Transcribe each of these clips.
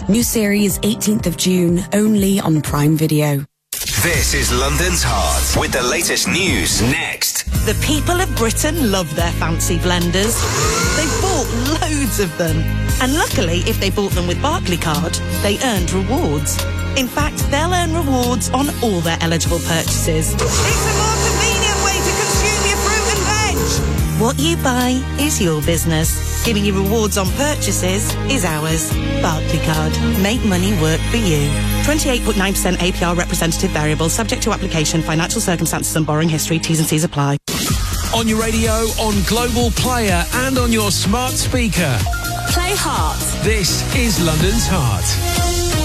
New series 18th of June, only on Prime Video. This is London's Heart with the latest news next. The people of Britain love their fancy blenders. They've bought loads of them. And luckily, if they bought them with Barclaycard, they earned rewards. In fact, they'll earn rewards on all their eligible purchases. It's a more convenient way to consume your fruit and veg. What you buy is your business. Giving you rewards on purchases is ours. Barclaycard. Make money work for you. 28.9% APR representative variable, subject to application, financial circumstances and borrowing history. T's and C's apply. On your radio, on Global Player and on your smart speaker. Play Heart. This is London's Heart.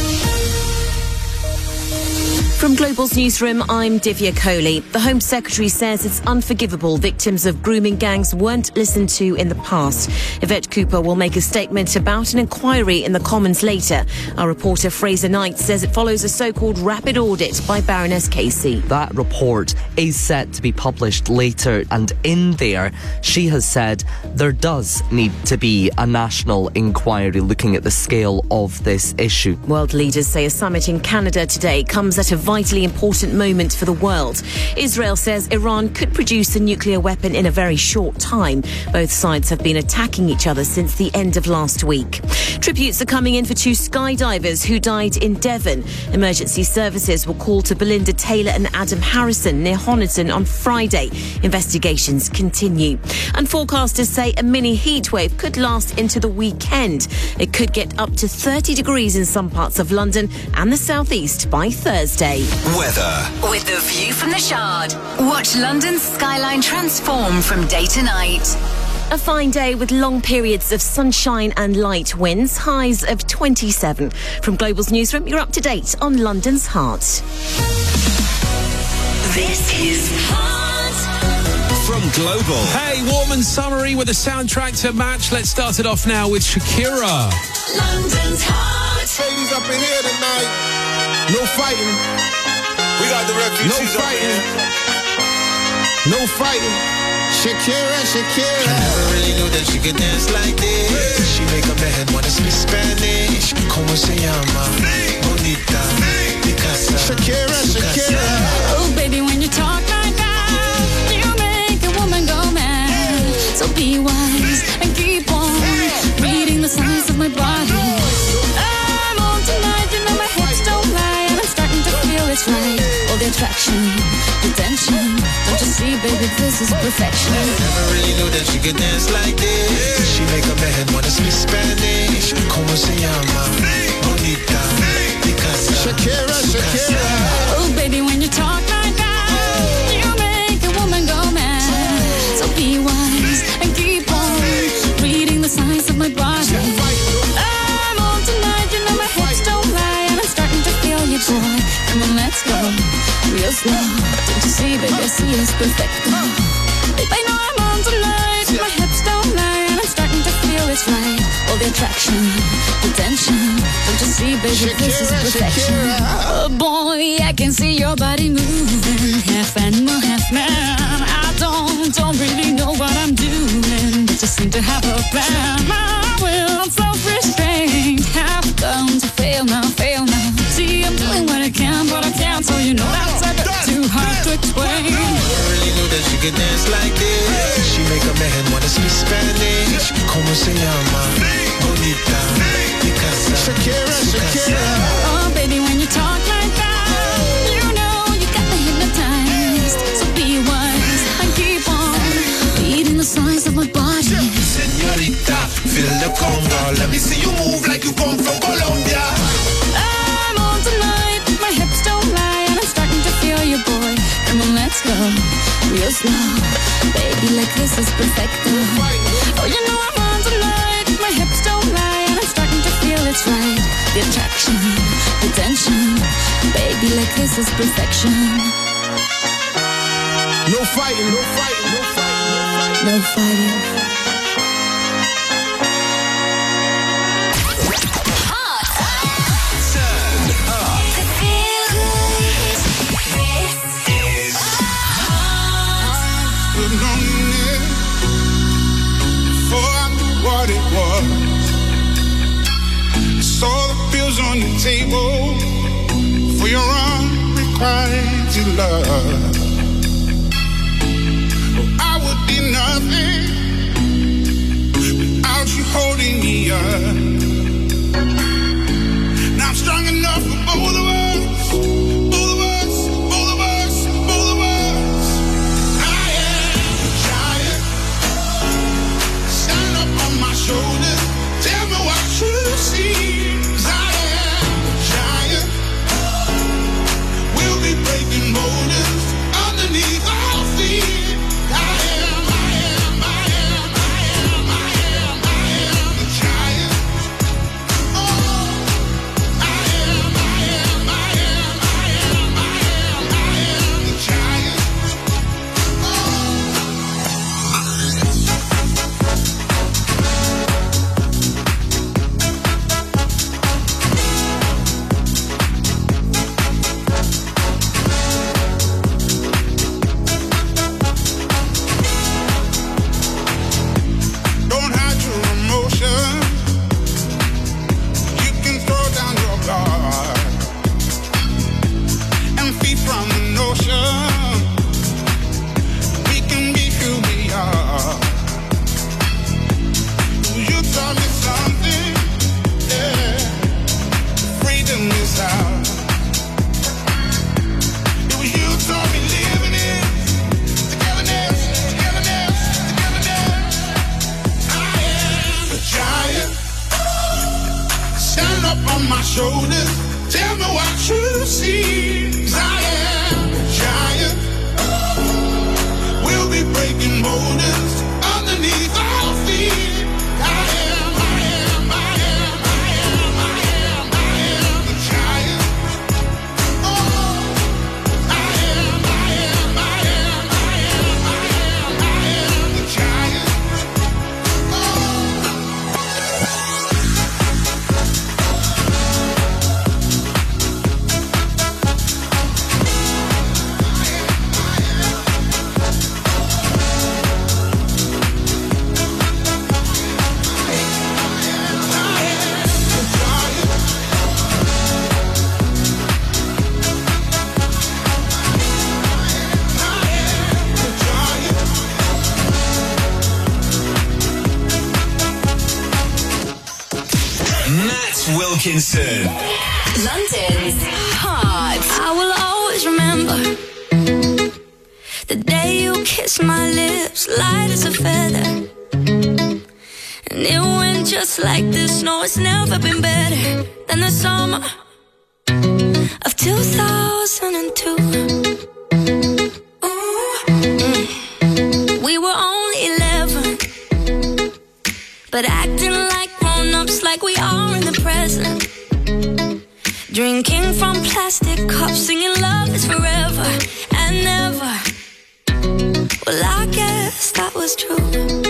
From Global's newsroom, I'm Divya Kohli. The Home Secretary says it's unforgivable victims of grooming gangs weren't listened to in the past. Yvette Cooper will make a statement about an inquiry in the Commons later. Our reporter Fraser Knight says it follows a so-called rapid audit by Baroness Casey. That report is set to be published later, and in there she has said there does need to be a national inquiry looking at the scale of this issue. World leaders say a summit in Canada today comes at a vitally important moment for the world. Israel says Iran could produce a nuclear weapon in a very short time. Both sides have been attacking each other since the end of last week. Tributes are coming in for two skydivers who died in Devon. Emergency services were called to Belinda Taylor and Adam Harrison near Honiton on Friday. Investigations continue. And forecasters say a mini heatwave could last into the weekend. It could get up to 30 degrees in some parts of London and the southeast by Thursday. Weather. With the view from the Shard. Watch London's skyline transform from day to night. A fine day with long periods of sunshine and light winds, highs of 27. From Global's newsroom, you're up to date on London's Heart. This is Heart. From Global. Hey, warm and summery with a soundtrack to match. Let's start it off now with Shakira. London's Heart. Ladies up in here tonight. No fighting. We got the refugees. No fighting. No fighting. Shakira, Shakira. I never really knew that she could dance like this. She make a man wanna speak Spanish. Como se llama? Bonita. Picasa. Shakira, Shakira. Oh, baby, when you talk like that, you make a woman go mad. So be wise and keep on reading the signs of my body. I'm on tonight, you know my hips don't lie, and I'm starting to feel it's right. All the attraction, the tension. Don't you see, baby, this is perfection. I never really knew that she could dance like this. She make a man wanna speak Spanish. Como se llama? Bonita. Picasa. Shakira, Shakira. Oh, baby, when you talk like that, you make a woman go mad. So be wise and keep on reading the signs of my body. I'm on tonight, you know my hips don't lie, and I'm starting to feel you, boy. Come on, let's go real slow. Don't you see, baby, I see it's perfect. Babe, I know I'm on tonight, my hips don't lie, and I'm starting to feel it's right. All the attraction, the tension. Don't you see, baby, this is perfection. Oh boy, I can see your body moving, half animal, half man. I don't really know what I'm doing, but just seem to have a plan. My will, self-restraint, have come to fail now, fail now. See, I'm doing what I can, but I can't, so you know that's a bit too hard to explain. I never really knew that she could dance like this. She make a man wanna speak Spanish. Como se llama? Bonita. Picasa. Shakira, Shakira. Oh, baby, when you talk like that, you know you got me hypnotized. So be wise and keep on reading the signs of my body. Señorita, feel the conga. Let me see you move like you come from Colombia. I'm on tonight, my hips don't lie, and I'm starting to feel you, boy. Come on, let's go real slow. Baby, like this is perfect. Oh, you know I'm on tonight, my hips don't lie, and I'm starting to feel it's right. The attraction, the tension. Baby, like this is perfection. No fighting, no fighting, no fighting, no fighting. What it was, I saw the meals on the table for your unrequited love. Oh, I would be nothing without you holding me up. Now I'm strong enough for both of us. Shoulders, tell me what you see. 'Cause I am a giant. We'll be breaking boulders underneath our feet. I am the giant. Oh, I am the giant. Shoulders, tell me what you see. 'Cause I am a giant. We'll be breaking boulders underneath our feet. I am the giant. Oh, I am the giant. Wilkinson. London's Hot. I will always remember the day you kissed my lips, light as a feather. And it went just like this. No, it's never been better than the summer of 2002. We were only 11, but acting like grown-ups, like we are in the present. Drinking from plastic cups, singing love is forever and never. Well, I guess that was true.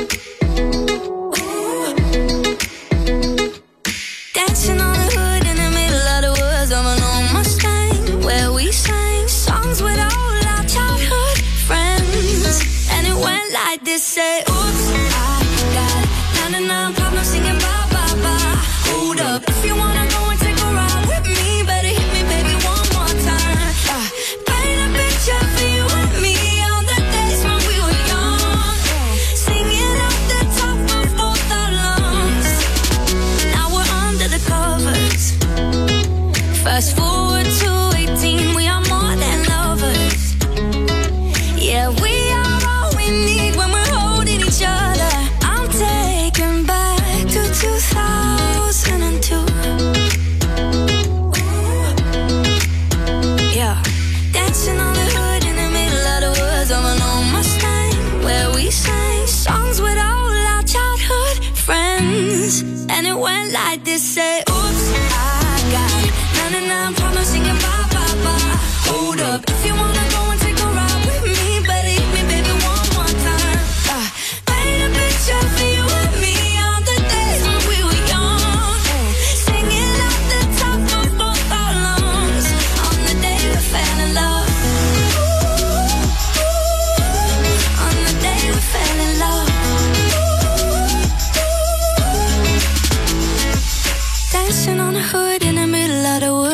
Dancing on the hood in the middle of the woods of an old Mustang, where we sang songs with all our childhood friends. And it went like this, say, oops, I got 99 problems singing bye, bye, bye. Hold up, if you wanna go and take a ride with me, better hit me, baby, one more time. Paint a picture for you and me on the days when we were young, singing off the top of both our lungs. Now we're under the covers. Fast forward to 18, we are more than lovers. Yeah, we are all we need when we're holding each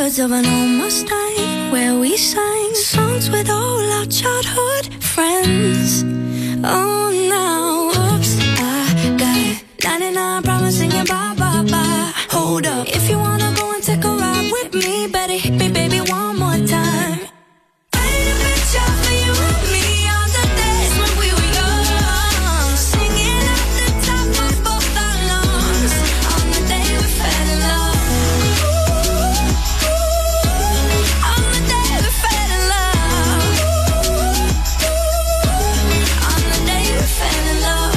words of an old Mustang, where we sang songs with all our childhood friends. Oh, now, oops, I got 99 problems singing bye, bye, bye. Hold up, if you wanna go and take a ride with me, better hit me, baby, one more time. Paint a picture for you and me on the days when we were young, singing at the top of both our lungs on the day we fell in love. On the day we fell in love. On the day we fell in love.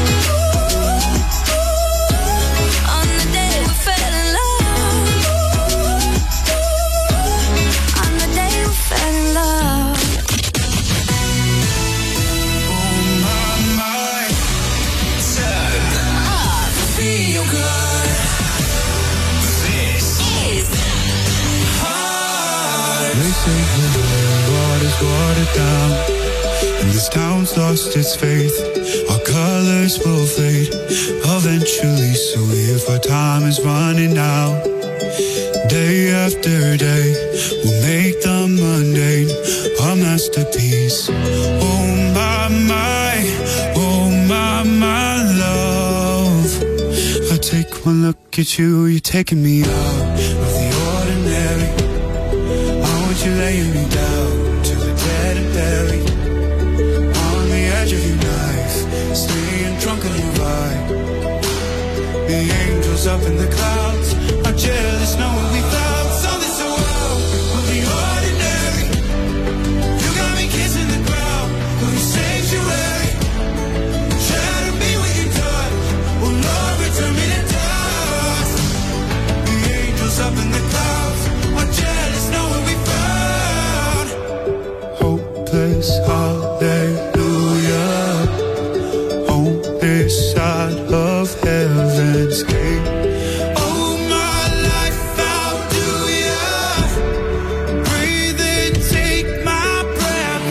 On the day we fell in love. On the day we fell in love. Feel good. This is hard. They say the water's watered down, and this town's lost its faith. Our colors will fade eventually, so if our time is running out, day after day, we'll make the mundane a masterpiece. Oh my, oh my love. I take one look at you, you're taking me out of the ordinary. I want you laying me down to the dead and buried, on the edge of your knife, staying drunk on your vibe. The angels up in the clouds are jealous knowing we found something so wild of the ordinary. You got me kissing the ground of your sanctuary, trying to be with your touch. Oh Lord, return me to dust. The angels up in the clouds are jealous knowing we found hopeless hallelujah on this side of heaven's gate. Oh my life, how do ya breathe and take my breath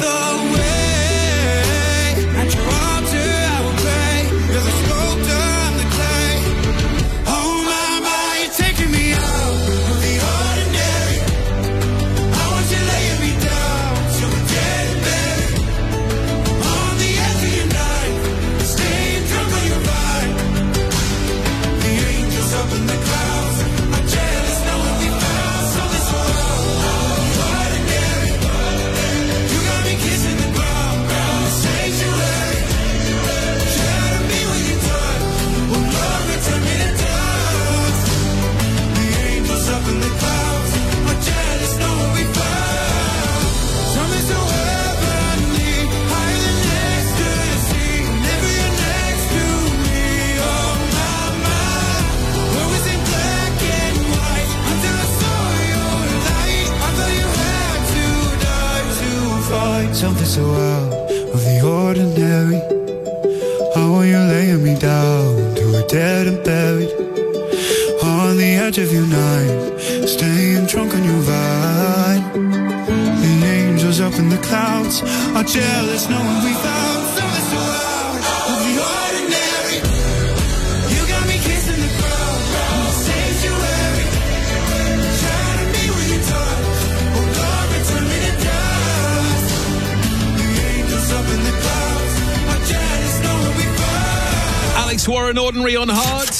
away? At your altar I will pray, you're the sculptor, I'm the clay. Oh my, you're taking me out of the ordinary. I want you laying me down till we're dead and buried, on the edge of your night, staying drunk on your vibe. The angels up in the clouds are jealous knowing we found something so ordinary. You got me kissing the ground, the sanctuary, trying to be with your touch. Oh Lord, return me to dust. The angels up in the clouds are jealous knowing we found something so heavenly, higher than ecstasy. Never you're next to me. Oh my, where was it black and white until I saw your light? I thought you had to die to find something so out of the ordinary. How are you laying me down to a dead and buried, on the edge of your night, staying drunk on your vine. The angels up in the clouds are jealous knowing we found something so out of the ordinary. You got me kissing the ground, the sanctuary, trying to be with your touch. Oh Lord, return me to dust. The angels up in the clouds are jealous knowing we found. Alex Warren, Ordinary on Hearts.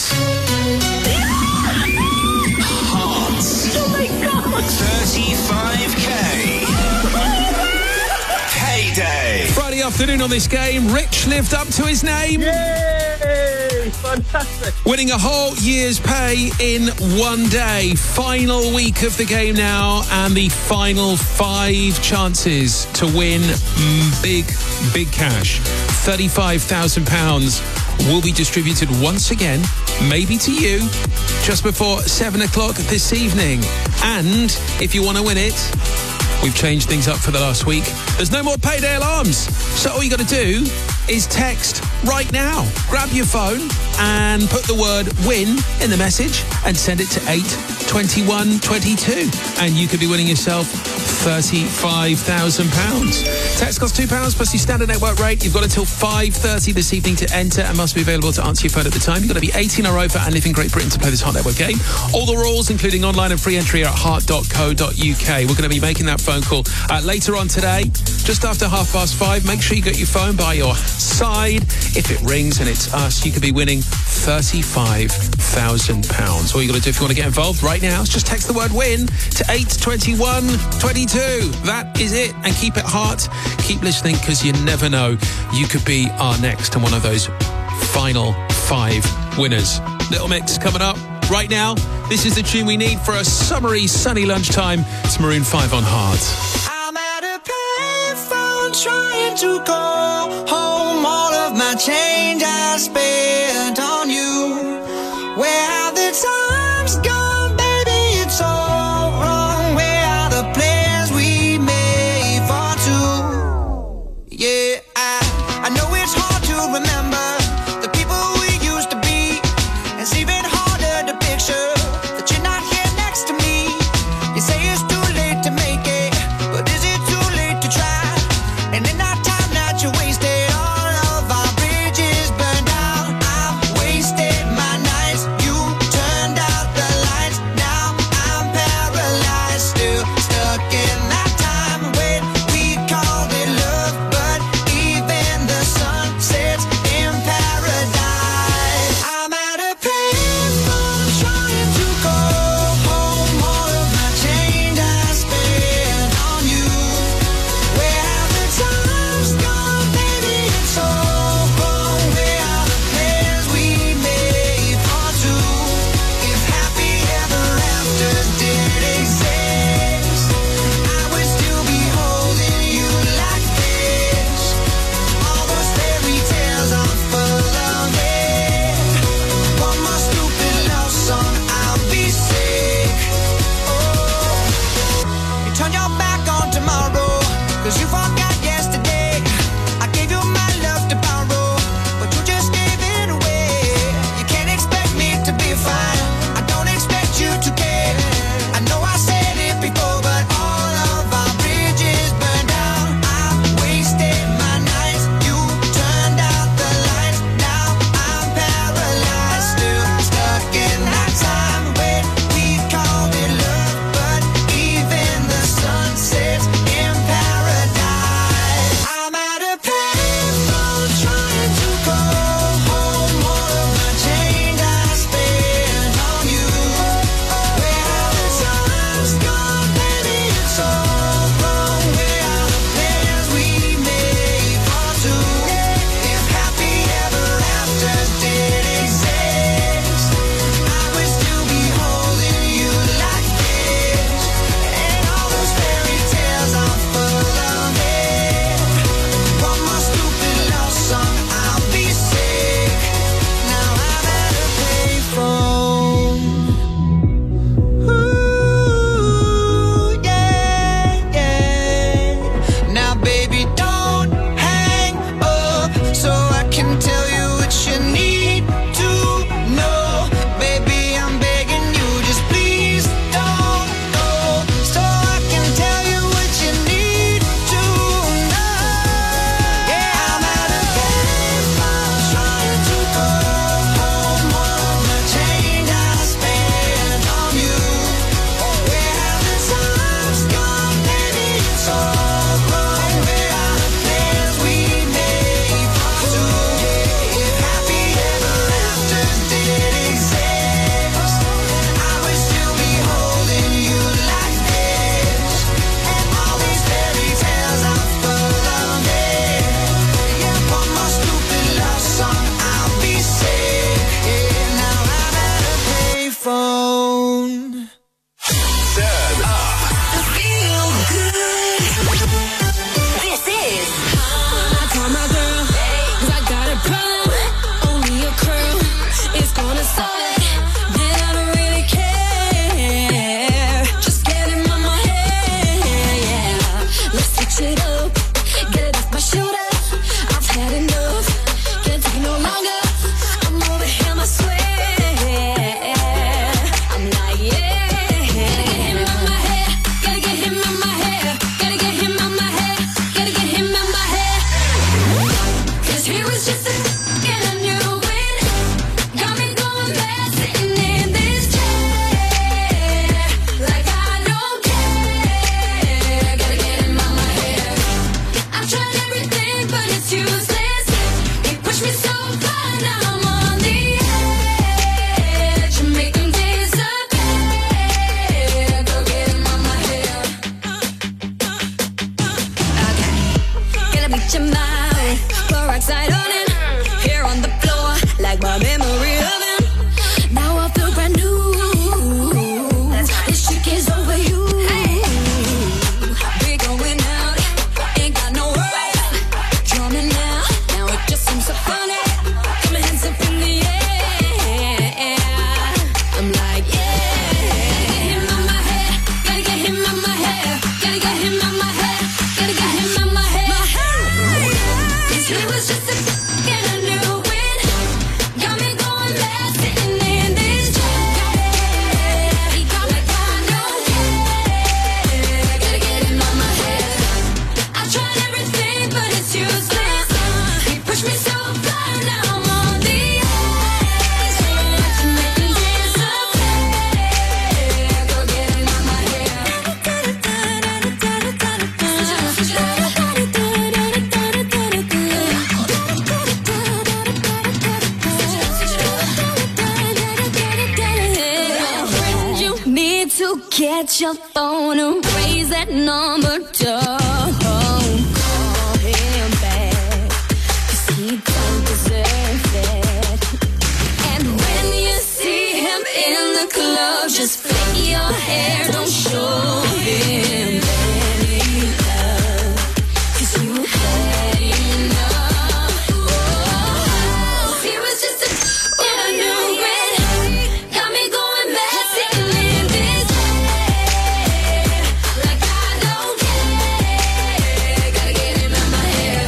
Hearts. Oh my God. 35k. Payday. Friday afternoon on this game, Rich lived up to his name. Yay! Fantastic. Winning a whole year's pay in one day. Final week of the game now, and the final 5 chances to win big cash. £35,000 will be distributed once again, maybe to you, just before 7 o'clock this evening. And if you want to win it, we've changed things up for the last week. There's no more payday alarms. So all you got to do is text right now. Grab your phone and put the word win in the message and send it to 82122. And you could be winning yourself £35,000. Text costs £2 plus your standard network rate. You've got until 5:30 this evening to enter and must be available to answer your phone at the time. You've got to be 18 or over and live in Great Britain to play this Heart Network game. All the rules, including online and free entry, are at heart.co.uk. We're going to be making that phone call later on today, just after 5:30. Make sure you get your phone by your side. If it rings and it's us, you could be winning £35,000. All you got to do if you want to get involved right now is just text the word WIN to 82122. That is it. And keep it heart. Keep listening, because you never know. You could be our next and one of those final 5 winners. Little Mix coming up right now. This is the tune we need for a summery, sunny lunchtime. It's Maroon 5 on Heart. I'm at a payphone trying to call home. All of my change I spent on you. Where have the times gone, baby? It's all wrong. Where are the plans we made for two? Yeah, I know it's hard to remember the people we used to be. It's even harder to picture that you're not here next to me. You say it's too late to make it, but is it too late to try? And in that time that you wasted, all of our bridges burned out. Get your phone and raise that number. Don't call him back, 'cause he don't deserve that. And when you see him in the club, just flick your hair, don't show him any love, 'cause you had enough. Oh, he was just a and I knew it. Got me going mad, sitting in this head, like I don't care. Gotta get him out my hair.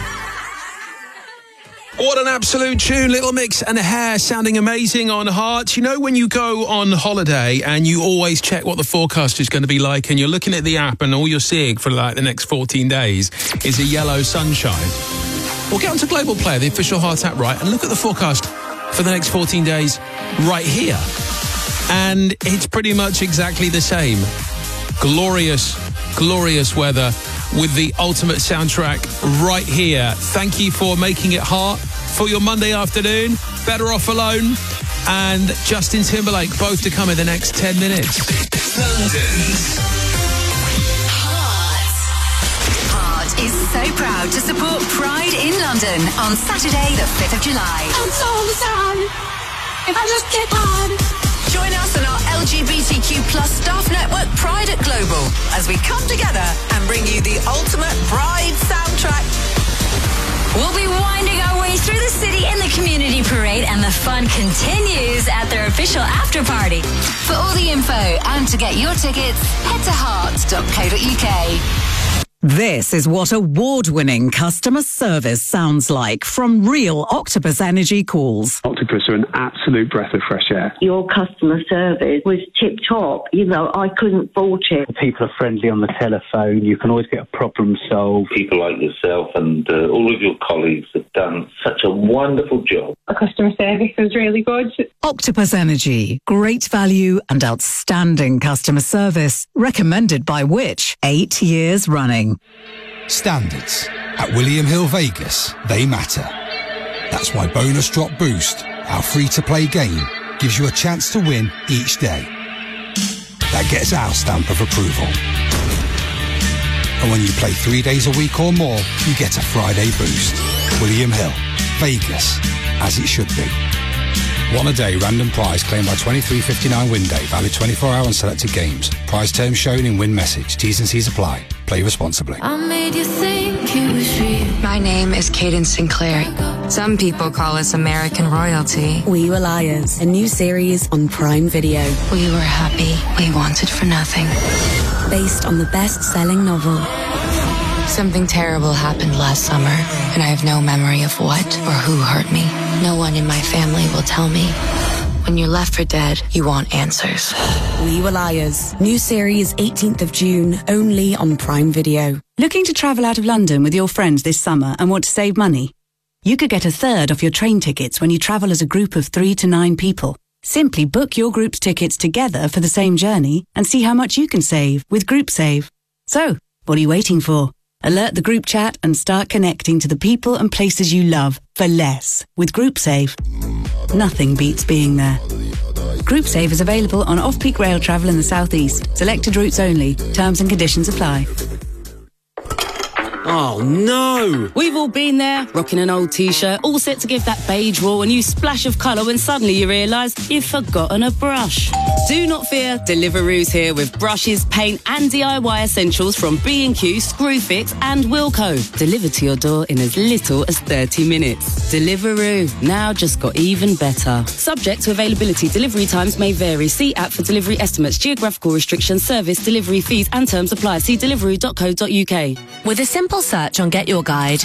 What an absolute tune. Little Mix and Hair sounding amazing on Heart. You know when you go on holiday and you always check what the forecast is going to be like and you're looking at the app and all you're seeing for like the next 14 days is a yellow sunshine? Well, get onto Global Player, the official Heart app, right, and look at the forecast for the next 14 days right here. And it's pretty much exactly the same. Glorious, glorious weather with the ultimate soundtrack right here. Thank you for making it Heart for your Monday afternoon. Better Off Alone and Justin Timberlake, both to come in the next 10 minutes. London's Heart is so proud to support Pride in London on Saturday, the 5th of July. I'm so sorry if I just get hard. Join us on our LGBTQ plus staff network Pride at Global as we come together and bring you the ultimate Pride soundtrack. We'll be winding our way through the city in the community parade, and the fun continues at their official after party. For all the info and to get your tickets, head to heart.co.uk. This is what award-winning customer service sounds like from real Octopus Energy calls. Octopus are an absolute breath of fresh air. Your customer service was tip-top. You know, I couldn't fault it. People are friendly on the telephone. You can always get a problem solved. People like yourself and all of your colleagues have done such a wonderful job. The customer service was really good. Octopus Energy. Great value and outstanding customer service. Recommended by Which? 8 years running. Standards. At William Hill Vegas, they matter. That's why Bonus Drop Boost, our free-to-play game, gives you a chance to win each day. That gets our stamp of approval. And when you play 3 days a week or more, you get a Friday boost. William Hill, Vegas, as it should be. One a day random prize claimed by 23.59 win day, valid 24 hour on selected games. Prize terms shown in win message. T's and C's apply. Play responsibly. I made you think it was real. My name is Cadence Sinclair. Some people call us American royalty. We Were Liars, a new series on Prime Video. We were happy. We wanted for nothing. Based on the best-selling novel. Something terrible happened last summer, and I have no memory of what or who hurt me. No one in my family will tell me. When you're left for dead, you want answers. We Were Liars. New series 18th of June, only on Prime Video. Looking to travel out of London with your friends this summer and want to save money? You could get a third off your train tickets when you travel as a group of 3 to 9 people. Simply book your group's tickets together for the same journey and see how much you can save with GroupSave. So, what are you waiting for? Alert the group chat and start connecting to the people and places you love for less with GroupSave. Nothing beats being there. GroupSave is available on off-peak rail travel in the southeast. Selected routes only. Terms and conditions apply. Oh no! We've all been there, rocking an old t-shirt, all set to give that beige wall a new splash of colour when suddenly you realise you've forgotten a brush. Do not fear, Deliveroo's here with brushes, paint and DIY essentials from B&Q, Screwfix and Wilko. Delivered to your door in as little as 30 minutes. Deliveroo, now just got even better. Subject to availability, delivery times may vary. See app for delivery estimates, geographical restrictions, service, delivery fees and terms apply. See deliveroo.co.uk. With a simple search on Get Your Guide,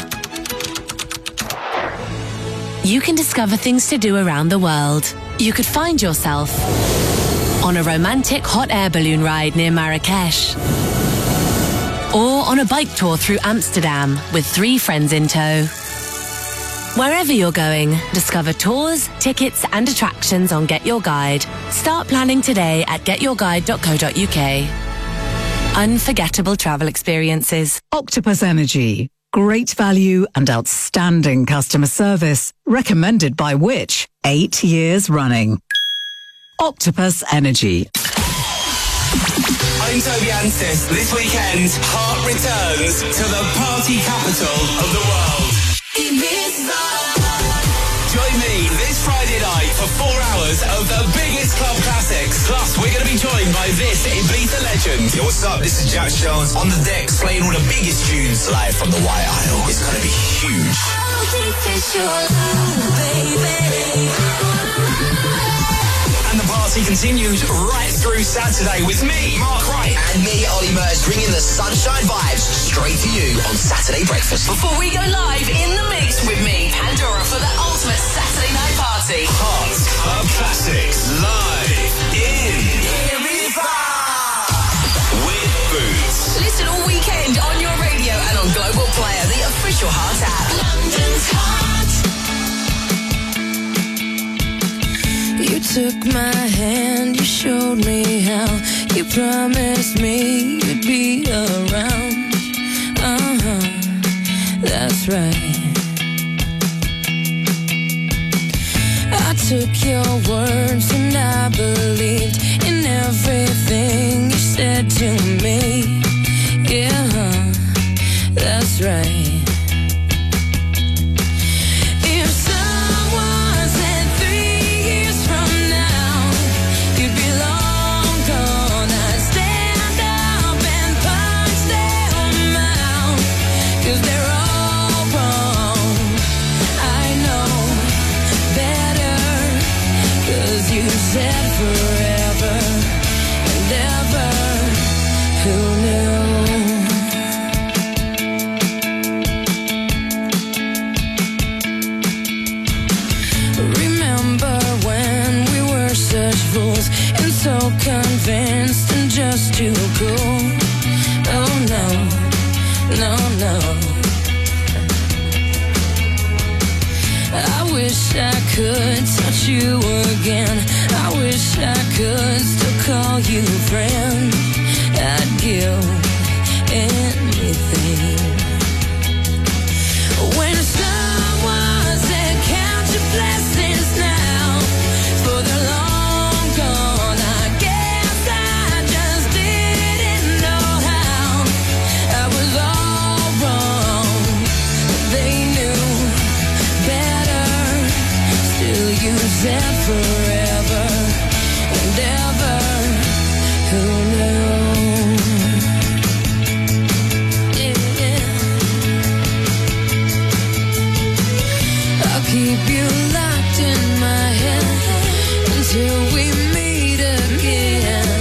you can discover things to do around the world. You could find yourself on a romantic hot air balloon ride near Marrakesh, or on a bike tour through Amsterdam with 3 friends in tow. Wherever you're going, discover tours, tickets and attractions on Get Your Guide. Start planning today at getyourguide.co.uk. Unforgettable travel experiences. Octopus Energy. Great value and outstanding customer service. Recommended by Which? 8 years running. Octopus Energy. I'm Toby Anstis. This weekend, Heart returns to the party capital of the world. Ibiza. Join me this Friday night for 4 hours of the biggest club classics. Plus, we're going to be joined by this Ibiza legend. Yo, what's up? This is Jack Jones on the decks playing all the biggest tunes live from the White Isle. It's going to be huge. And the party continues right through Saturday with me, Mark Wright. And me, Ollie Murs, bringing the sunshine vibes straight to you on Saturday Breakfast. Before we go live in the mix with me, Pandora, for the ultimate Saturday night party. Hot Club Classics live in Ibiza with Boots. Listen all weekend on your radio and on Global Player, the official Heart app. London's Heart. You took my hand, you showed me how. You promised me you'd be around. That's right. I took your words and I believed in everything you said to me. Yeah, that's right. Said forever and ever, who knew? Remember when we were such fools and so convinced and just too cool? Oh no, no, no. I wish I could touch you again. I wish I could still call you friend. I'd give anything. When someone said count your blessings now, for the long gone, I guess I just didn't know how. I was all wrong. They knew better. Still you said forever and ever, who knew? Yeah. I'll keep you locked in my head until we meet again.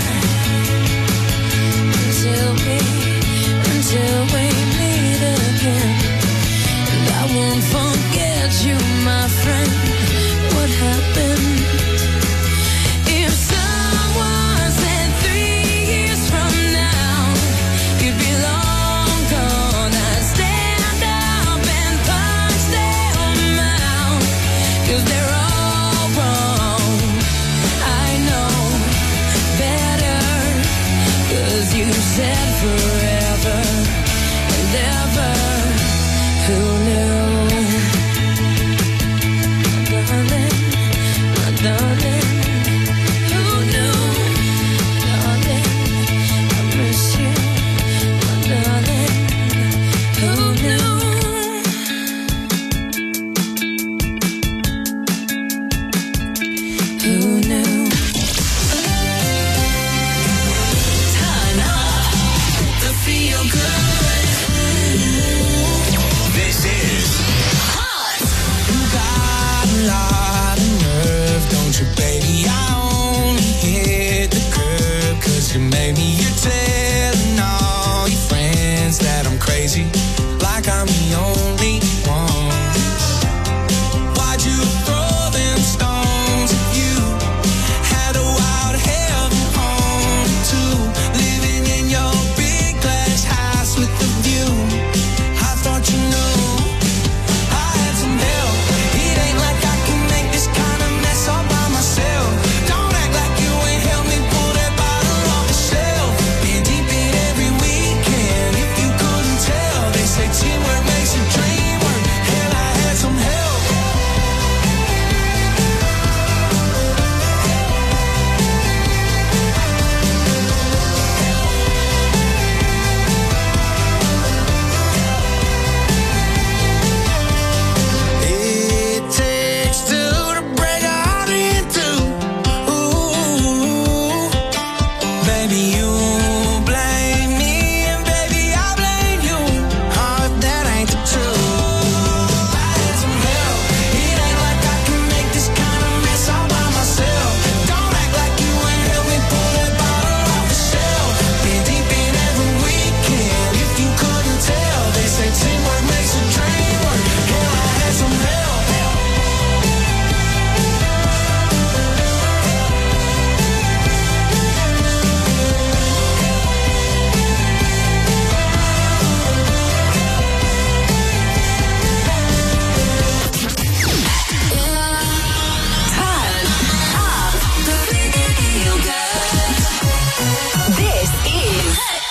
Until we meet again. And I won't forget you, my friend. What happened? If someone said 3 years from now you'd be long gone, I'd stand up and punch their mouth, 'cause they're all wrong. I know better, 'cause you said forever and ever, who knew? Darling, who knew? Darling, I miss you. My darling, who knew? Who knew? Turn up the feel good. This is Hot. You got a lot of nerve, don't you, baby? I only hit the curb 'cause you made me. You're telling all your friends that I'm crazy, like I'm the only one. Why'd you throw them stones if you had a wild heaven home too? Living in your big glass house with the view. I thought you knew I had some help. It ain't like I can make this kind of mess all by myself. Don't act like you ain't helped me pull that bottle off the shelf. Been deep in every weekend. If you couldn't tell,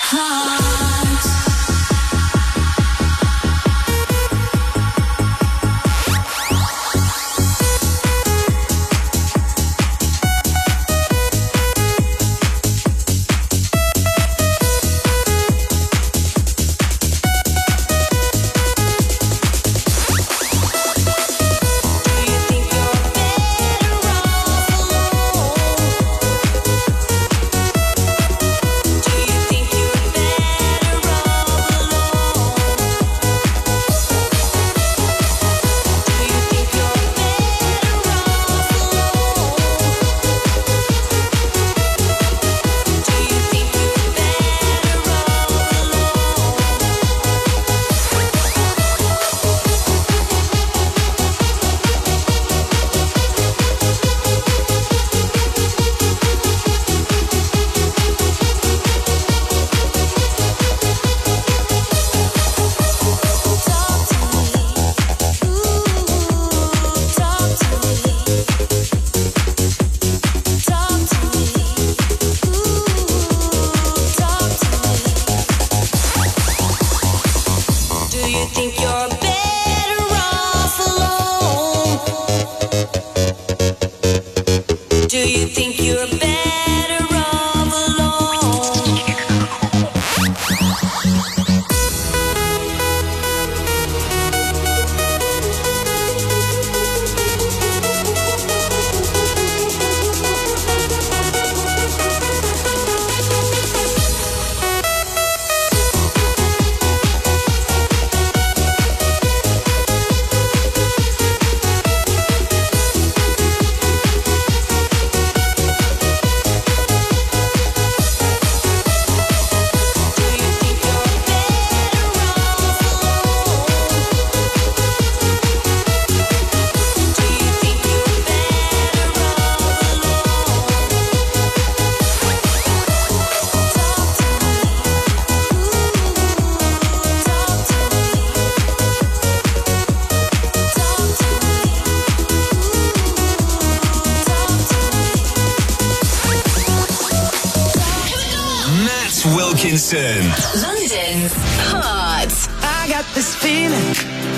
London's Heart. I got this feeling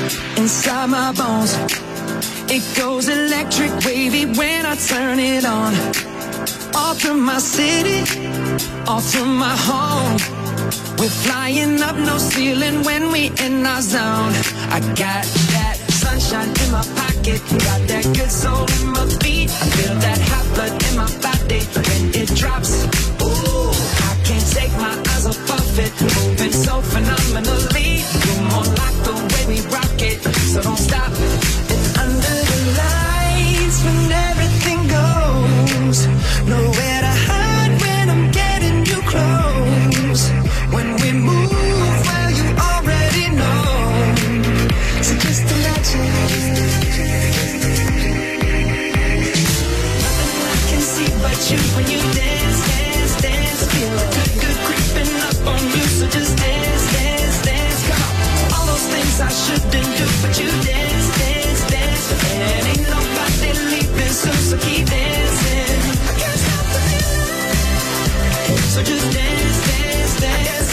inside my bones. It goes electric wavy when I turn it on. Off from my city, off from my home. We're flying up, no ceiling when we in our zone. I got that sunshine in my pocket, got that good soul in my feet. I feel that hot blood in my body when it drops. Ooh, I can't take my eyes off it, moving so phenomenally. You're more like the way we rock it, so don't stop. And under the lights, when everything goes, nowhere to hide when I'm getting you close. When we move, well, you already know. So just imagine. Nothing I can see but you when you dance, dance, dance. Feel good, good creeping up on you. So just dance, dance, dance. Come on. All those things I shouldn't do, but you dance, dance, dance. And ain't nobody leaving soon, so keep dancing. I can't stop the feeling. So just dance, dance, dance.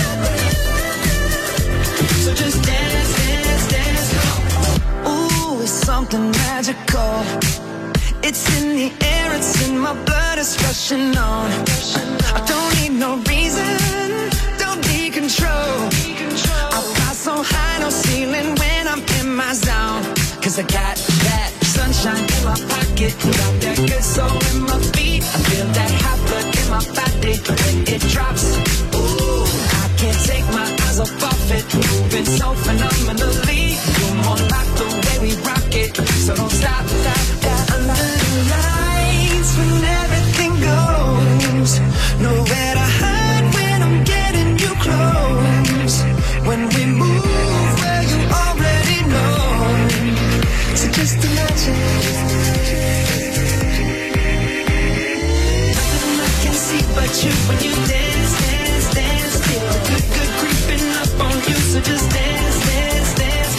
So just dance, dance, dance. Ooh, it's something magical. It's in the air, it's in my blood, it's rushing on. I don't need no reason, don't need control. I fly so high, no ceiling when I'm in my zone. Cause I got that sunshine in my pocket, got that good soul in my feet. I feel that hot blood in my body when it drops. Ooh, I can't take my eyes off it, moving so phenomenally. You're more like the way we rock it, so don't stop, stop, stop. Under the lights, when everything goes, nowhere to hide when I'm getting you close. When we move, well, you already know. So just imagine. Nothing I can see but you when you dance, dance, dance. Feel good, good creeping up on you. So just dance, dance, dance.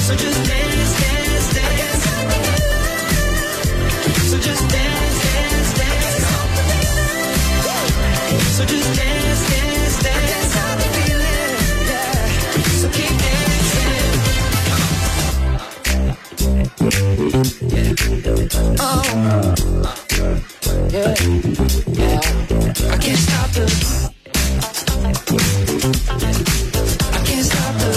So just dance, dance, dance. So just dance, dance, dance. So just dance, dance, dance. How to feel it, yeah. So keep dancing. Oh, yeah, yeah. I can't stop the. I can't stop the.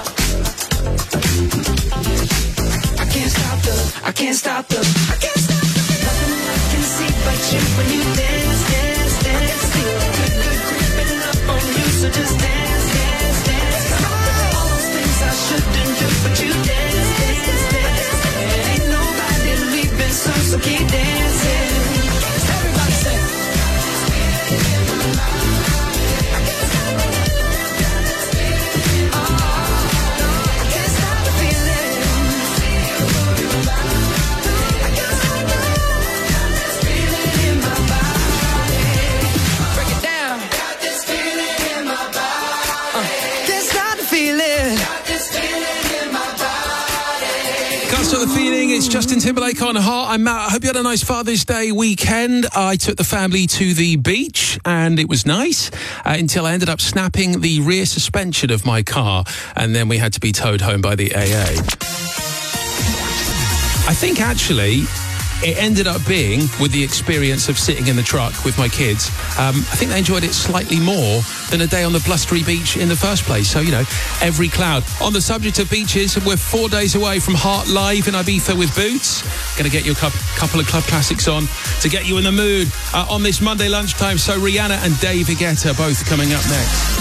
I can't stop the. I can't stop the. I can't stop the. Nothing I can see but you when you dance, dance, dance. Feel good, good creeping up on you, so just dance, dance, dance. All those things I shouldn't do, but you dance, dance, dance. Ain't nobody leaving, so keep dancing. Everybody say. The feeling. It's Justin Timberlake on Heart. I'm Matt. I hope you had a nice Father's Day weekend. I took the family to the beach and it was nice until I ended up snapping the rear suspension of my car and then we had to be towed home by the AA. I think actually it ended up being, with the experience of sitting in the truck with my kids, I think they enjoyed it slightly more than a day on the blustery beach in the first place. So, you know, every cloud. On the subject of beaches, we're 4 days away from Heart Live in Ibiza with Boots. Going to get you a couple of club classics on to get you in the mood on this Monday lunchtime. So Rihanna and David Guetta both coming up next.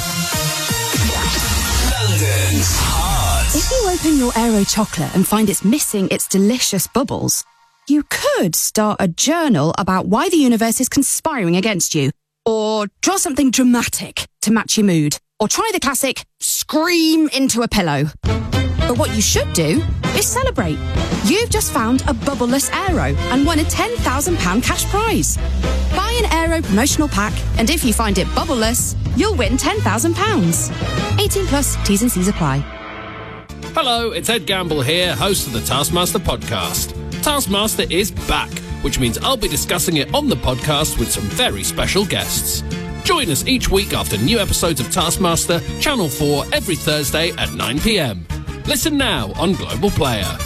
London's Heart. If you open your Aero chocolate and find it's missing its delicious bubbles, you could start a journal about why the universe is conspiring against you. Or draw something dramatic to match your mood. Or try the classic, scream into a pillow. But what you should do is celebrate. You've just found a bubbleless Aero and won a £10,000 cash prize. Buy an Aero promotional pack, and if you find it bubbleless, you'll win £10,000. 18 plus, T's and C's apply. Hello, it's Ed Gamble here, host of the Taskmaster podcast. Taskmaster is back, which means I'll be discussing it on the podcast with some very special guests. Join us each week after new episodes of Taskmaster, Channel 4, every Thursday at 9 p.m. Listen now on Global Player.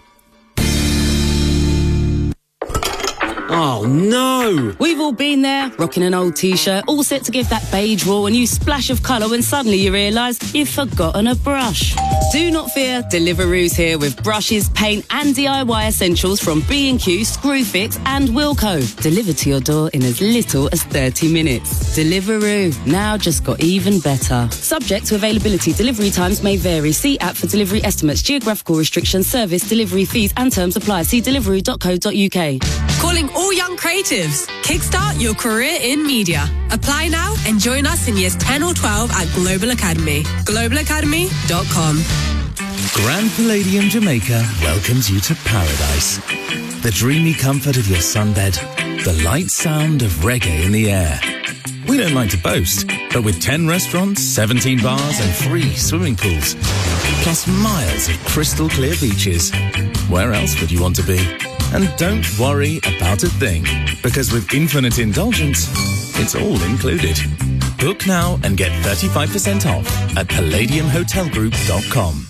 Oh no! We've all been there, rocking an old t-shirt, all set to give that beige wall a new splash of colour when suddenly you realise you've forgotten a brush. Do not fear, Deliveroo's here with brushes, paint and DIY essentials from B&Q, Screwfix and Wilko. Delivered to your door in as little as 30 minutes. Deliveroo, now just got even better. Subject to availability, delivery times may vary. See app for delivery estimates, geographical restrictions, service, delivery fees and terms apply. See deliveroo.co.uk. Calling all young creatives. Kickstart your career in media. Apply now and join us in years 10 or 12 at Global Academy. globalacademy.com. Grand Palladium Jamaica welcomes you to paradise. The dreamy comfort of your sunbed, the light sound of reggae in the air. We don't like to boast, but with 10 restaurants, 17 bars and 3 swimming pools, plus miles of crystal clear beaches, where else would you want to be? And don't worry about a thing, because with Infinite Indulgence, it's all included. Book now and get 35% off at palladiumhotelgroup.com.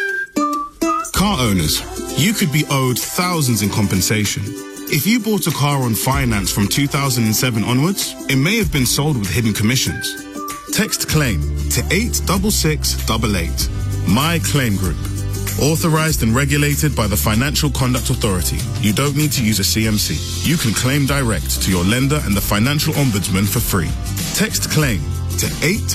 Car owners, you could be owed thousands in compensation. If you bought a car on finance from 2007 onwards, it may have been sold with hidden commissions. Text CLAIM to 86688. My Claim Group. Authorized and regulated by the Financial Conduct Authority. You don't need to use a CMC. You can claim direct to your lender and the Financial Ombudsman for free. Text CLAIM to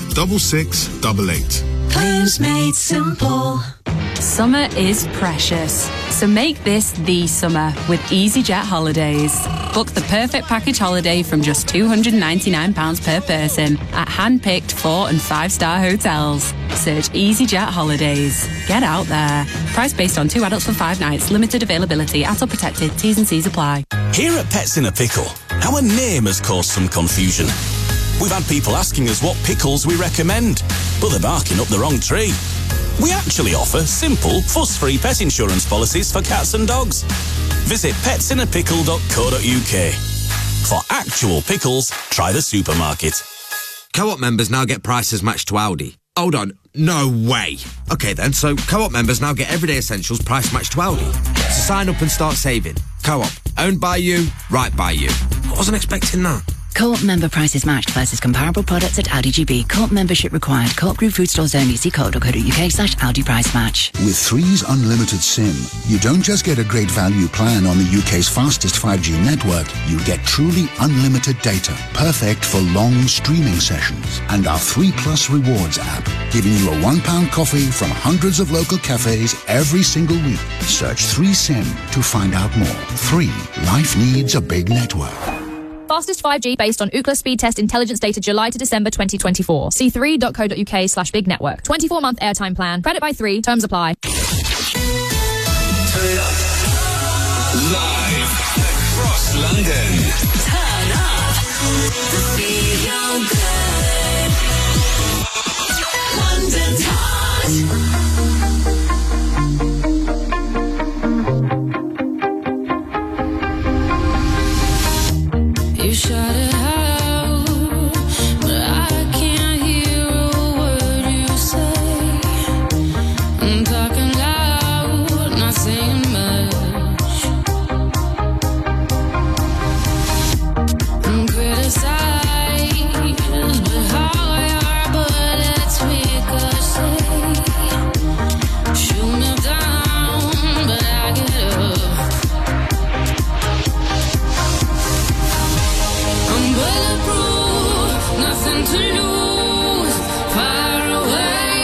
86688. Claims made simple. Summer is precious, so make this the summer with EasyJet Holidays. Book the perfect package holiday from just £299 per person at hand-picked 4- and 5-star hotels. Search EasyJet Holidays. Get out there. Price based on 2 adults for 5 nights. Limited availability. Adult protected. T's and C's apply. Here at Pets in a Pickle, our name has caused some confusion. We've had people asking us what pickles we recommend, but they're barking up the wrong tree. We actually offer simple, fuss-free pet insurance policies for cats and dogs. Visit petsinnapickle.co.uk. For actual pickles, try the supermarket. Co-op members now get prices matched to Aldi. Hold on, no way. Okay then, so Co-op members now get everyday essentials price matched to Aldi. So sign up and start saving. Co-op, owned by you, right by you. I wasn't expecting that. Co-op member prices matched versus comparable products at Aldi GB. Co-op membership required. Co-op group food stores only. See co.co.uk/Aldi price match. With Three's Unlimited SIM, you don't just get a great value plan on the UK's fastest 5G network, you get truly unlimited data, perfect for long streaming sessions. And our 3 Plus Rewards app, giving you a £1 coffee from hundreds of local cafes every single week. Search 3SIM to find out more. 3. Life needs a big network. Fastest 5G based on Ookla speed test intelligence data July to December 2024. See 3.co.uk/big network. 24-month airtime plan. Credit by 3. Terms apply. Turn it up. Live across London. Turn up. Feel good. London Talk. You shut it out, but I can't hear a word you say. I'm talking loud, not saying much. I'm criticized, but how your bullets ricochet. Shoot me down, but I get up. I'm bulletproof, nothing to lose. Far away,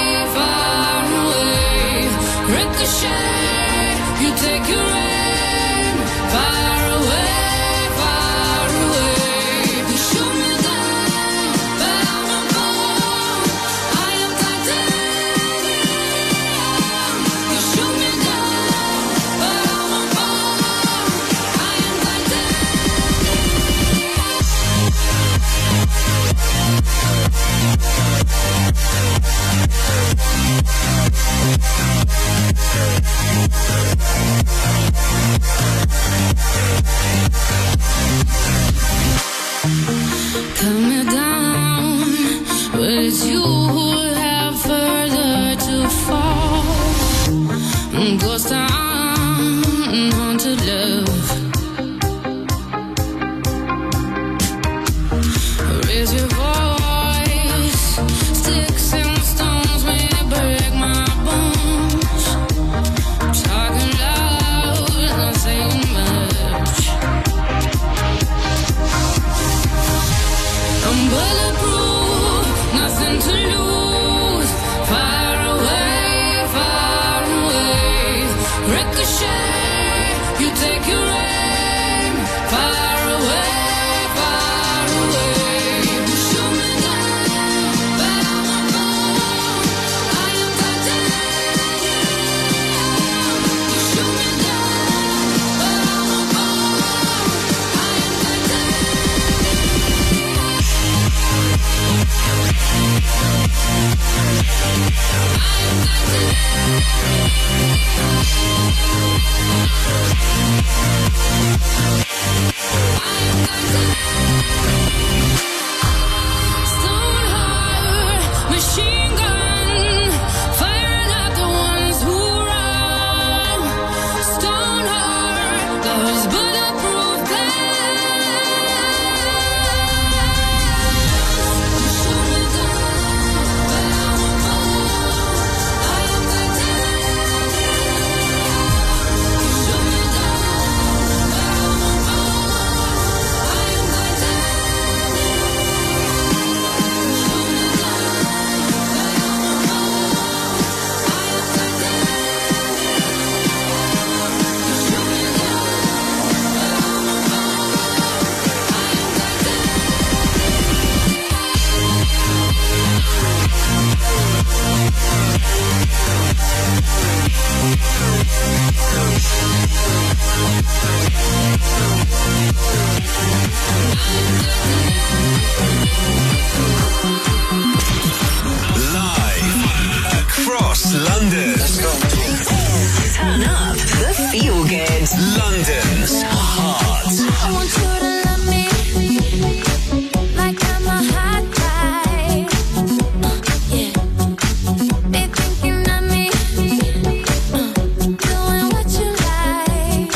ricochet. You take your aim. Far away, you shoot me down, but I'm a bomb. I am titanium. You shoot me down, but I'm a bomb. I am Cut me down, but it's you who have further to fall. Ghost town, haunted love. Raise your voice, sticks and stones may break my bones. Talking loud, not saying much. I'm bulletproof, nothing to lose. Far away, ricochet. You take your aim. Far away, you shoot me down, but I'm a bomb. I am titanium. You shoot me down, but I'm a bomb. I am Stoneheart, machine gun, firing at the ones who run. Stoneheart, those bulletproof Live across London. feel good. London's Heart. I want you to love me like I'm a hot guy. Yeah. Be thinking of me, doing what you like.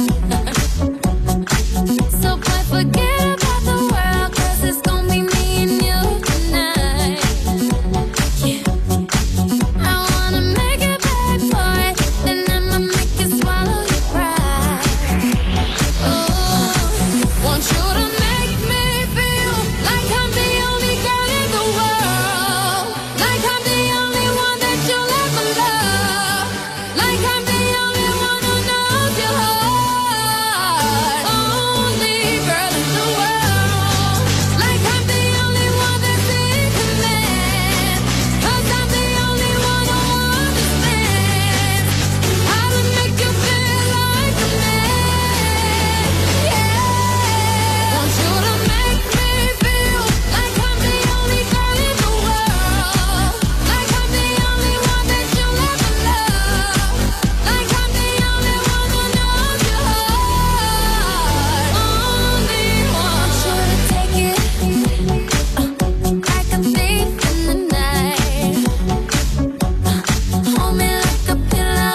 So boy, forget about the world, 'cause it's gonna be me and you tonight. Yeah. I wanna make it bad, boy, then I'ma make you swallow your pride. Oh, want you to make me feel like I'm the only girl in the world, like I'm the only one that you'll ever love, like I'm the only one who knows your heart. Only girl in the world, like I'm the only one that's in command, 'cause I'm the only one who understands how to make you feel like a man. Yeah. Want you to make me feel like I'm the only girl in the world, like I'm the only one that you'll ever love, like I'm the only one who knows your heart. Only want you to take it like a thief in the night. Hold me like a pillow,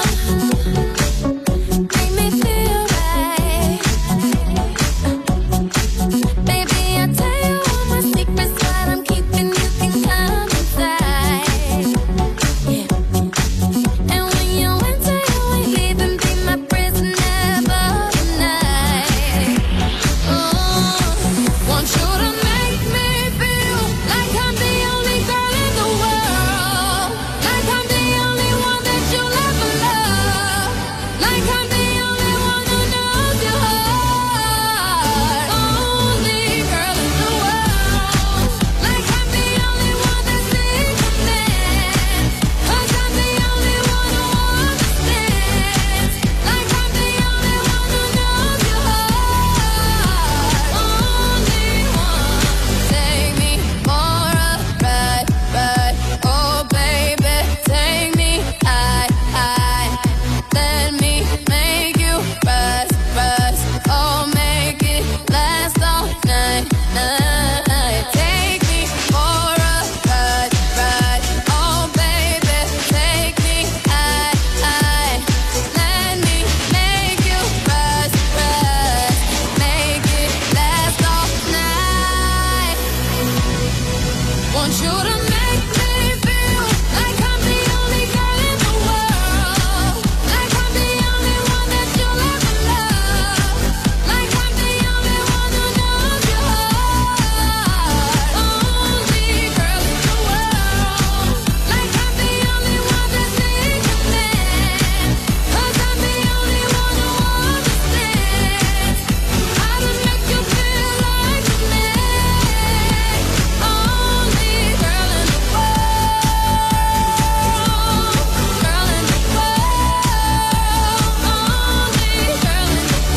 make me feel right. Baby, I'll tell you all my secrets, what I'm keeping, you can come inside. Yeah. And when you enter, you ain't leaving, be my prisoner for the night. Oh, want you to make me feel like I'm the only girl in the world, like I'm the only one that you'll ever love, like I'm the only one who knows your heart. Only girl in the world, like I'm the only one that's in command, 'cause I'm the only one who understands, like I'm the only one who knows your heart. Only one, take me for a ride, ride. Oh baby, take me high, high. Let me make you rise, rise. Oh, make it last all night, night. Take me for a ride, ride. Oh baby, take me high, high. Let me make you rise, rise. Make it last all night. Want you to make me feel like I'm the only girl in the world, like I'm the only one that you'll ever love, like I'm the only one who knows your heart. Only girl in the world, like I'm the only one that's in command, 'cause I'm the only one who understands how to make you feel like a man. Only girl in the world, girl in the world, only girl in the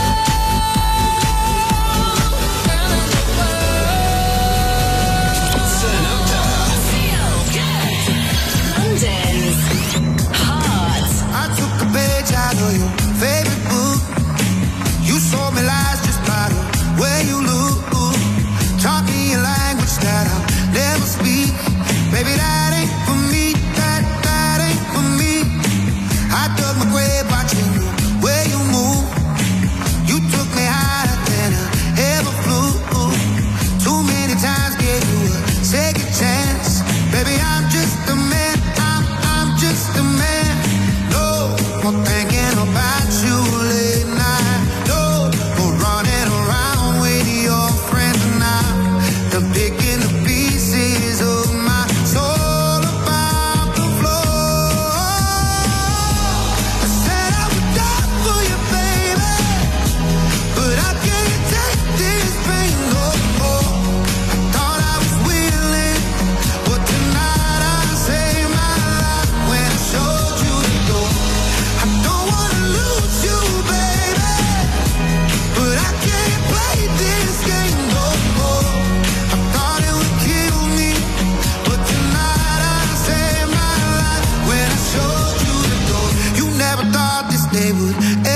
London's Heart. I took a page out of your favorite book. You sold me lies just by the way you look. Taught me a language that I'll never speak. Baby, that ain't for me. That ain't for me. I dug my grave watching the way you move. You took me higher than I ever flew. Too many times gave you a second chance. Baby, I'm just a man. I'm just a man. No more thinking about you late night. No more running around with your friends now. The picking the pieces of my soul about the floor. I said I would die for you, baby, but I can't take this pain no more. I thought I was willing, but tonight I saved my life when I showed you the door. I don't wanna lose you, baby, but I can't play this game no more. I thought it would kill me, but tonight I saved my life when I showed you the door. You never thought this day would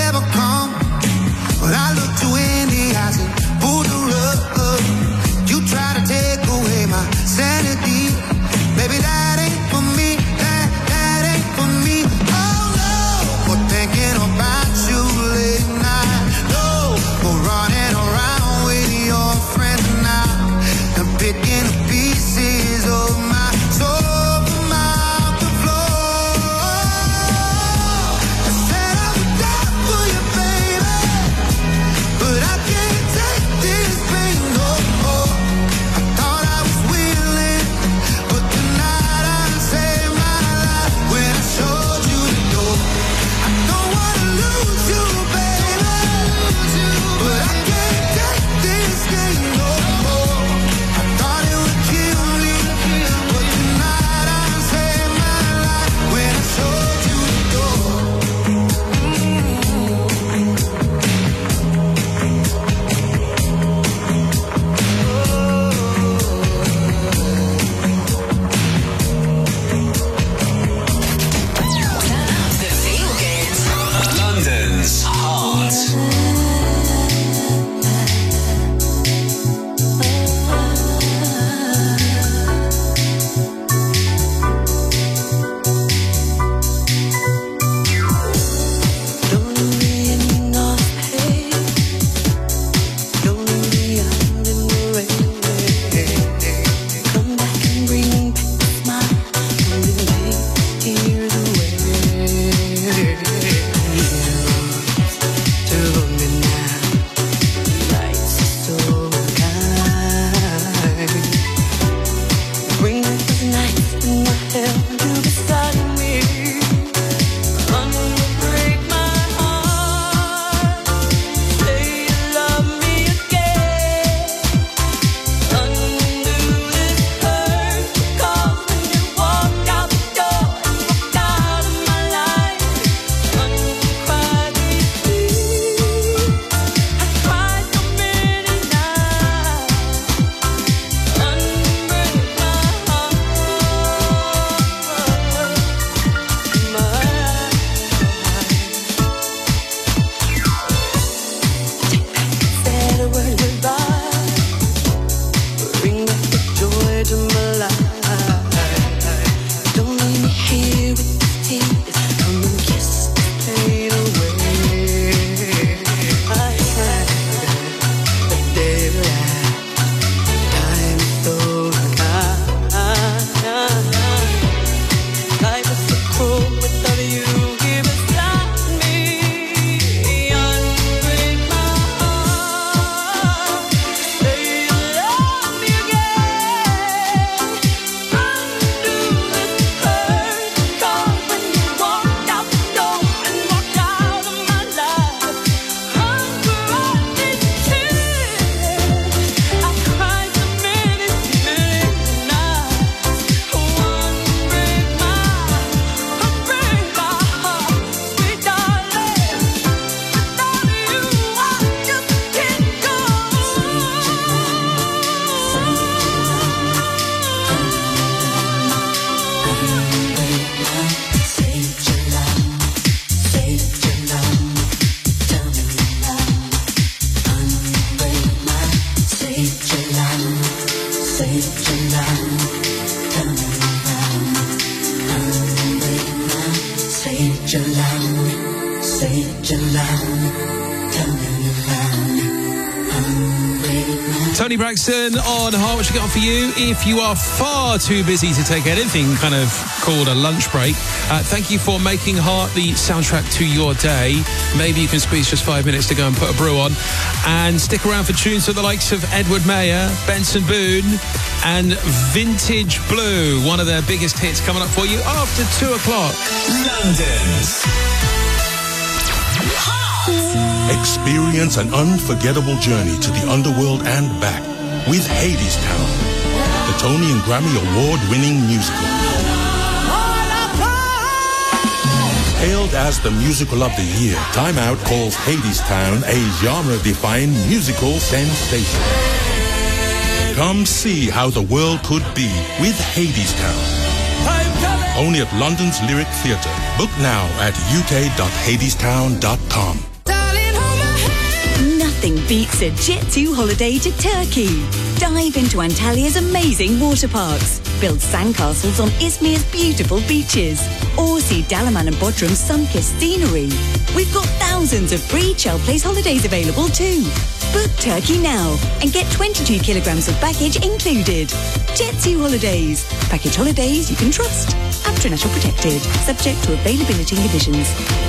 loud, say it loud, tell me you're loud. Tony Braxton on Heart. What you got for you? If you are far too busy to take anything kind of called a lunch break, thank you for making Heart the soundtrack to your day. Maybe you can squeeze just 5 minutes to go and put a brew on. And stick around for tunes to the likes of Edward Mayer, Benson Boone, and Vintage Blue. One of their biggest hits coming up for you after 2 o'clock. London's Experience an unforgettable journey to the underworld and back with Hadestown, the Tony and Grammy award-winning musical. Hailed as the musical of the year, Time Out calls Hadestown a genre-defying musical sensation. Come see how the world could be with Hadestown. Only at London's Lyric Theatre. Book now at uk.hadestown.com. Nothing beats a Jet2 holiday to Turkey. Dive into Antalya's amazing water parks. Build sandcastles on Izmir's beautiful beaches. Or see Dalaman and Bodrum's sun-kissed scenery. We've got thousands of free Chel Place holidays available too. Book Turkey now and get 22 kilograms of baggage included. Jet2 Holidays. Package holidays you can trust. After National Protected. Subject to availability conditions.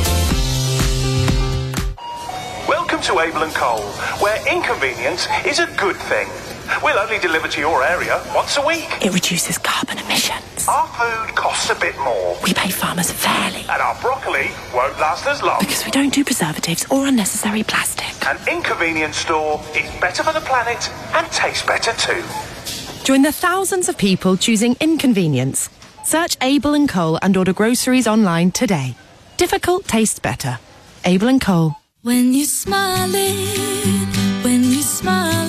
Welcome to Abel & Cole, where inconvenience is a good thing. We'll only deliver to your area once a week. It reduces carbon emissions. Our food costs a bit more. We pay farmers fairly. And our broccoli won't last as long. Because we don't do preservatives or unnecessary plastic. An inconvenience store is better for the planet and tastes better too. Join the thousands of people choosing inconvenience. Search Abel & Cole and order groceries online today. Difficult tastes better. Abel & Cole. When you smile when you smile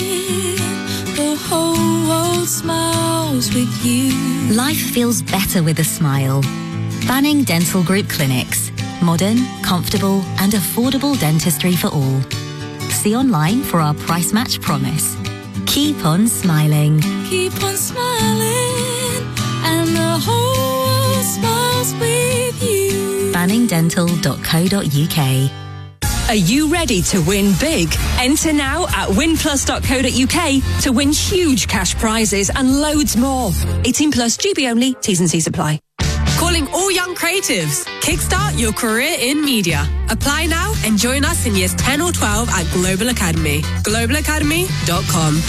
the whole world smiles with you. Life feels better with a smile. Banning Dental Group Clinics. Modern, comfortable and affordable dentistry for all. See online for our price match promise. Keep on smiling. Keep on smiling and the whole world smiles with you. banningdental.co.uk. Are you ready to win big? Enter now at winplus.co.uk to win huge cash prizes and loads more. 18 plus, GB only, T's and C's apply. Calling all young creatives. Kickstart your career in media. Apply now and join us in years 10 or 12 at Global Academy. globalacademy.com.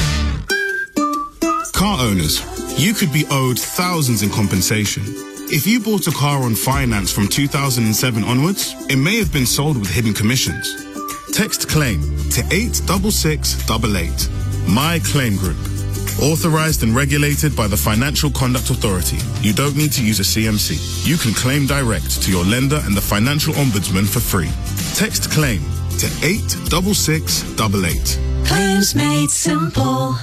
Car owners, you could be owed thousands in compensation. If you bought a car on finance from 2007 onwards, it may have been sold with hidden commissions. Text CLAIM to 86688. My Claim Group. Authorized and regulated by the Financial Conduct Authority. You don't need to use a CMC. You can claim direct to your lender and the Financial Ombudsman for free. Text CLAIM to 86688. Claims made simple.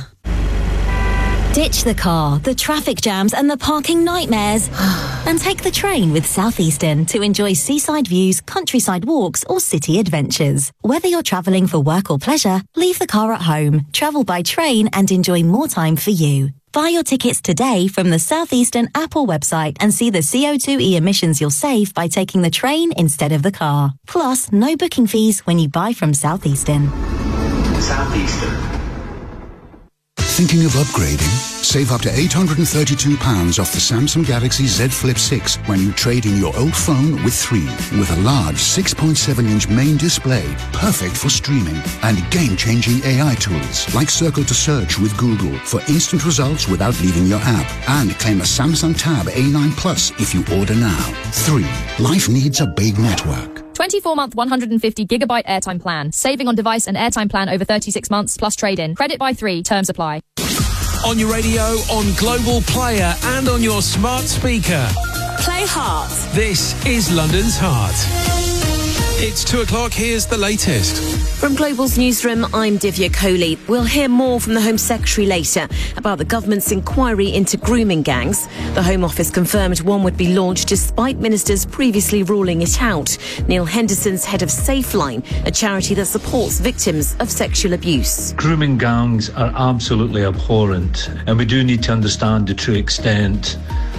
Ditch the car, the traffic jams and the parking nightmares and take the train with Southeastern to enjoy seaside views, countryside walks or city adventures. Whether you're travelling for work or pleasure, leave the car at home, travel by train and enjoy more time for you. Buy your tickets today from the Southeastern app or website and see the CO2e emissions you'll save by taking the train instead of the car. Plus, no booking fees when you buy from Southeastern. Southeastern. Thinking of upgrading? Save up to £832 off the Samsung Galaxy Z Flip 6 when you trade in your old phone with 3. With a large 6.7-inch main display, perfect for streaming, and game-changing AI tools like Circle to Search with Google for instant results without leaving your app. And claim a Samsung Tab A9 Plus if you order now. 3. Life needs a big network. 24-month 150 gigabyte airtime plan. Saving on device and airtime plan over 36 months plus trade-in. Credit by 3. Terms apply. On your radio, on Global Player and on your smart speaker. Play Heart. This is London's Heart. It's 2 o'clock. Here's the latest. From Global's newsroom, I'm Divya Kohli. We'll hear more from the Home Secretary later about the government's inquiry into grooming gangs. The Home Office confirmed one would be launched despite ministers previously ruling it out. Neil Henderson's head of SafeLine, a charity that supports victims of sexual abuse. Grooming gangs are absolutely abhorrent, and we do need to understand the true extent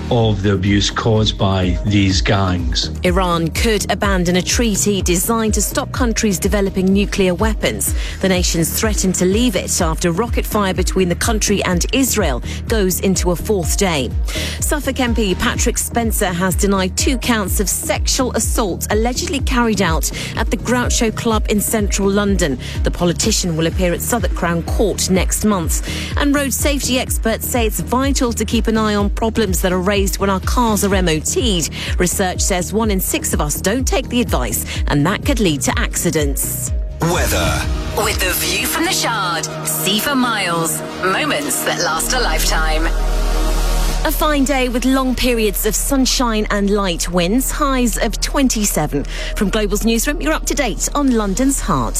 of the abuse caused by these gangs. Iran could abandon a treaty designed to stop countries developing nuclear weapons. The nations threatened to leave it after rocket fire between the country and Israel goes into a fourth day. Suffolk MP Patrick Spencer has denied 2 counts of sexual assault allegedly carried out at the Groucho Club in central London. The politician will appear at Southwark Crown Court next month. And road safety experts say it's vital to keep an eye on problems that are raised when our cars are MOT'd. Research says 1 in 6 of us don't take the advice, and that could lead to accidents. Weather. With the view from the Shard, see for miles. Moments that last a lifetime. A fine day with long periods of sunshine and light winds, highs of 27. From Global's newsroom, you're up to date on London's heart.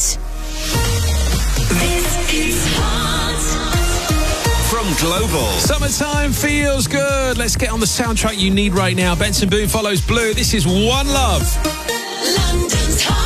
This is Heart. From Global. Summertime feels good. Let's get on the soundtrack you need right now. Benson Boone follows Blue. This is One Love. London's heart.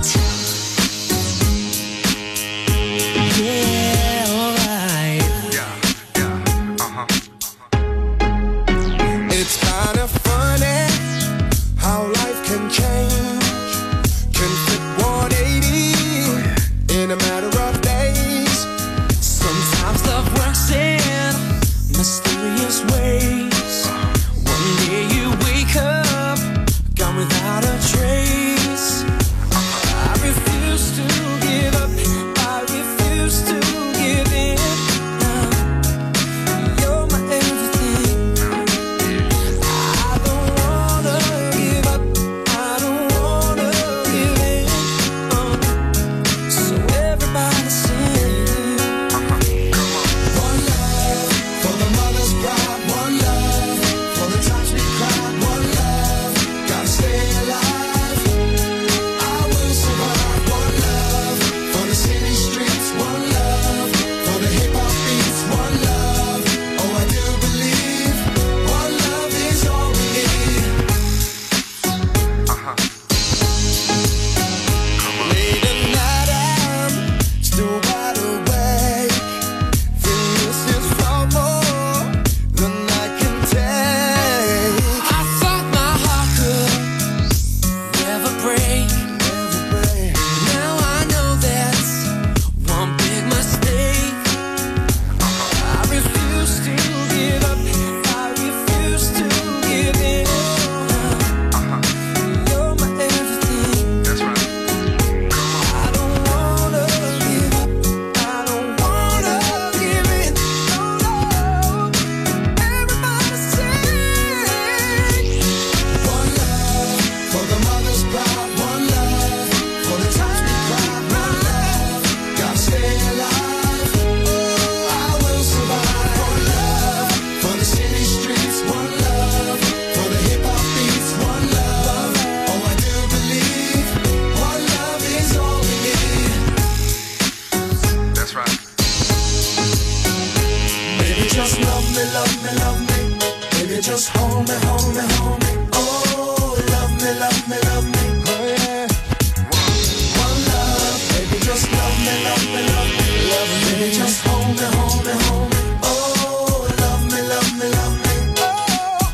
It's kind of funny how life can change, can flip 180 in a matter of days. Sometimes love works in mysterious ways. One day you wake up, gone without a trace. I refuse to give up, I refuse to give in. You're my everything. I don't wanna give up, I don't wanna give in. So everybody sing. One love for the mother's pride, one love for the times we cried, one love, gotta stay alive. I will survive. One love for the city streets, one love for the hip hop beats, one love. Oh, I do believe one love is all we need. Late at night, I'm still wide awake. This is far more than I can take. I thought my heart could never break. Now I know that's one big mistake. I refuse to give up, I refuse to give in. You're my everything. That's right. I don't wanna give up, I don't wanna give in. No, everybody sing. One love for the mother's pride, one love for the times we cried, one love, gotta stay alive. I will survive. One love for the city streets, one love for the hip hop beats, one love. Oh, I do believe one love is all we need. That's right. Baby, just love me, love me, love me. Baby, just hold me, hold me, hold me. Oh, love me, love me, love me. Oh, yeah. One love. Baby, just love me, love me, love me. Love me. Baby, just hold me, hold me, hold me. Oh, love me, love me, love me. Oh.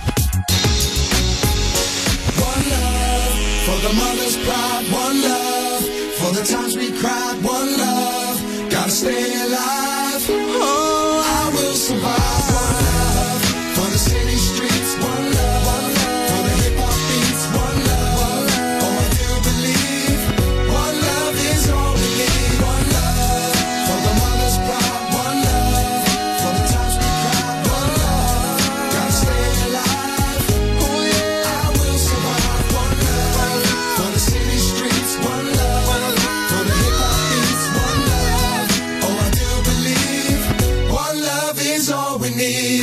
One love for the mother's pride, one love for the times we cried, one love, gotta stay alive. Oh, I will survive. One love for the city streets, one love for the hip hop beats, one love. Oh, I do believe one love is all we need. One love for the mother's pride, one love for the times we cried, one love, gotta stay alive. Oh yeah, I will survive. One love for the city streets, one love for the hip hop beats, one love. Oh, I do believe one love is all we need.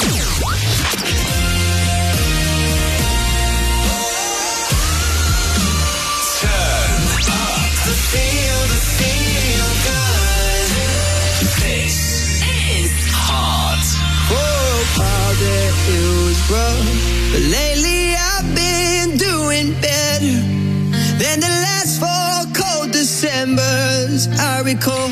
Turn up the feel good. This is Heart. Oh, all that it was rough, but lately I've been doing better than the last 4 cold Decembers I recall.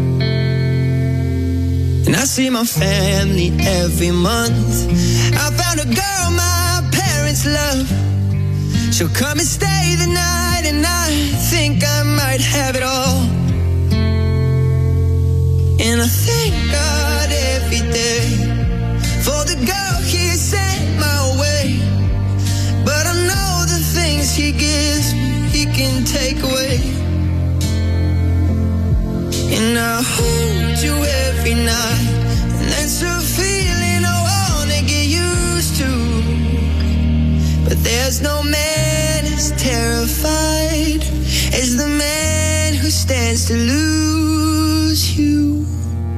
And I see my family every month. I found found a girl my parents love. She'll come and stay the night, and I think I might have it all. And I thank God every day for the girl He sent my way. But I know the things He gives me, He can take away. And I hold you every night, and that's a feeling I wanna get used to. But there's no man as terrified as the man who stands to lose you.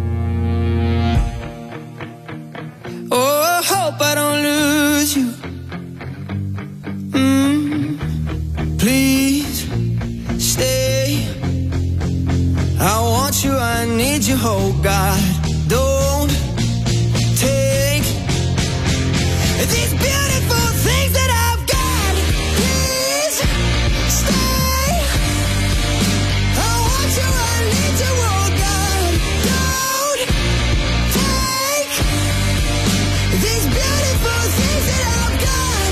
Oh, I hope I don't lose you. Please stay. I want you, I need you, oh God. Don't take these beautiful things that I've got. Please stay. I want you, I need you, oh God. Don't take these beautiful things that I've got.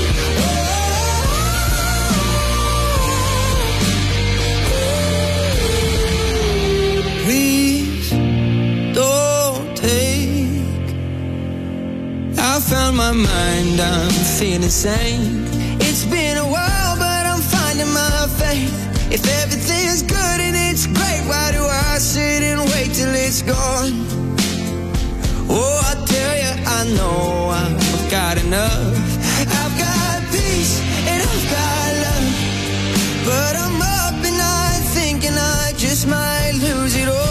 Please don't take. I found my mind, I'm feeling sane. It's been a while, but I'm finding my faith. If everything's good and it's great, why do I sit and wait till it's gone? Oh, I tell you, I know I've got enough. I've got peace and I've got love. But I'm up and I'm thinking I just might lose it all.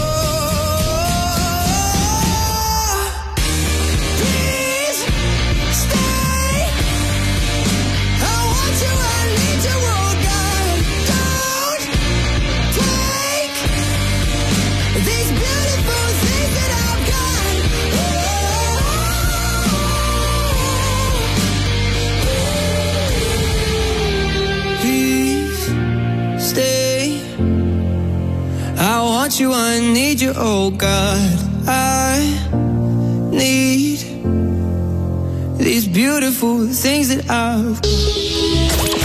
Please stay. I want you, I need you, oh God. Don't take these beautiful things that I've got. Please stay. I want you, I need you, oh God. I need these beautiful things that I've got.